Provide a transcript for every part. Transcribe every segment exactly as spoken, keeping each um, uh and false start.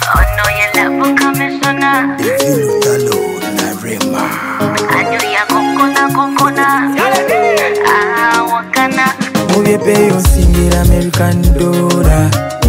Oh no, you love commissioner. Devil Talo Narema. Anyo ya kokona kokona. Ah, wakana. Mubye peyo nsingira American dollar.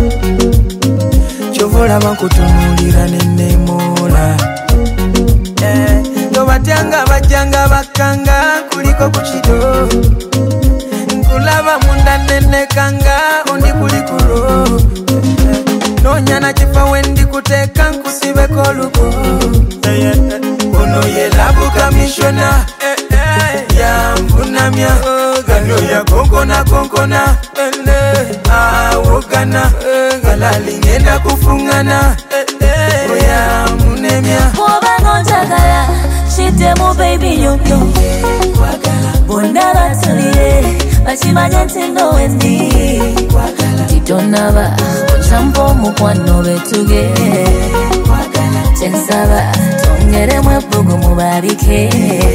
Chovola bakutunulira nenemola. Eh, tobatyanga bajanga bakanga kuliko kuchido. Nkulaba munda nenekanga ondi kulikulo. Nonyana chifa wendi kuteka nkusibe koluko. Ono ye labu kamishona. Yambunamya gano ya konkona konkona. Awogana galali ngenda kufungana. Oya munemya Mwoba njagala shite mu baby yoyo. Bondaba tuliye bachimanya ntino wendi. Titonaba ochampo mukwano betuge. Chensaba tongere mwebugu mubarike.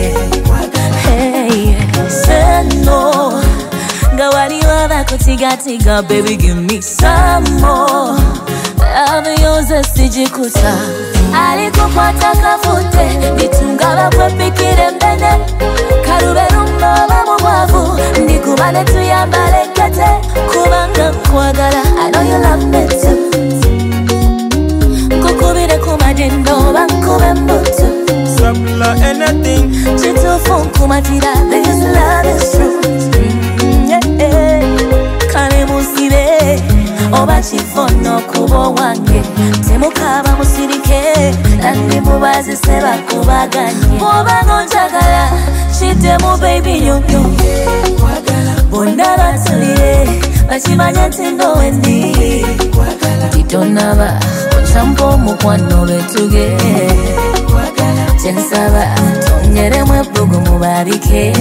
Hey, seno Gawari wada kutiga tiga, baby give me some more. Love yours sijikuta. Alikukwata kafute, bitungaba kwe pikire mbene. Karube rumba bamuwavu, ndikubane tuyambale kete. Kubanga kwagala, I know you love me too. Kukubire kumadindo, bankube mbutu. Sabla anything. Chito funku matira, this love is true. Mm, yeah, yeah. Kane musibe, oba chifono kubo wange. Temukaba musirike, nandi mubazi seba kubaganye. Mwoba ngonjagala, shite mu baby yoyo. Bondaba tuliye, bachimanya ntino wendi. Titonaba, ochampo mukwano betuge. Chensaba, tongere mwebugu mubarike.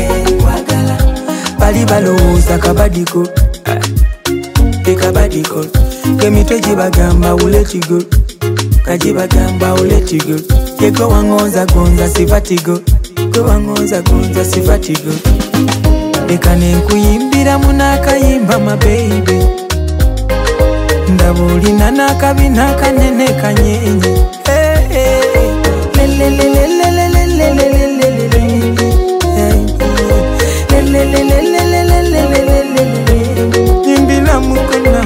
Bali balowooza kabadiko. Ekabadiko. Kemitwe gibagamba uletigo. Kajibagamba uletigo. Yego wangonza gonza sifatigo. Go wangonza gonza sifatigo. Eka nenkuyimbira munakayimba my baby. Ndabulina nakabina kanene kanyenye. Hey, hey. Le le le le le le le le le le le le le. Le le le le le le le le le le le. Yimbira mukona.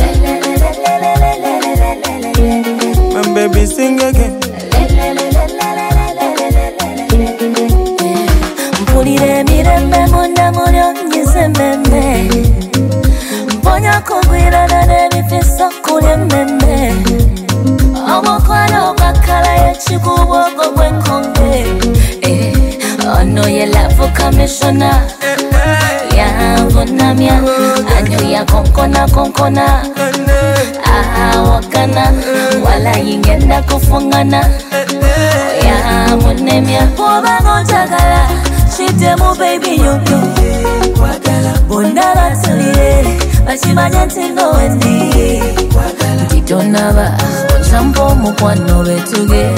My baby sing again. Mpulire mirembe munda mulyo nyizememe. Mponya kugwirana n'ebifisa kulya mmemme. Omukwano gwakala yekikubogo gwenkonge. Ono ye love commissioner. Yambunamya anyo ya konkona konkona. Awakana wala yingenda kufungana. Ya munemya mwoba ngonjagala shite mu baby yoyo. Bondaba tuliye bachimanya ntino wendi. Titonaba ochampo mukwano betuge.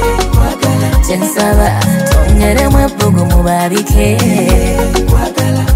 Chensaba tongere mwebugu mubarike.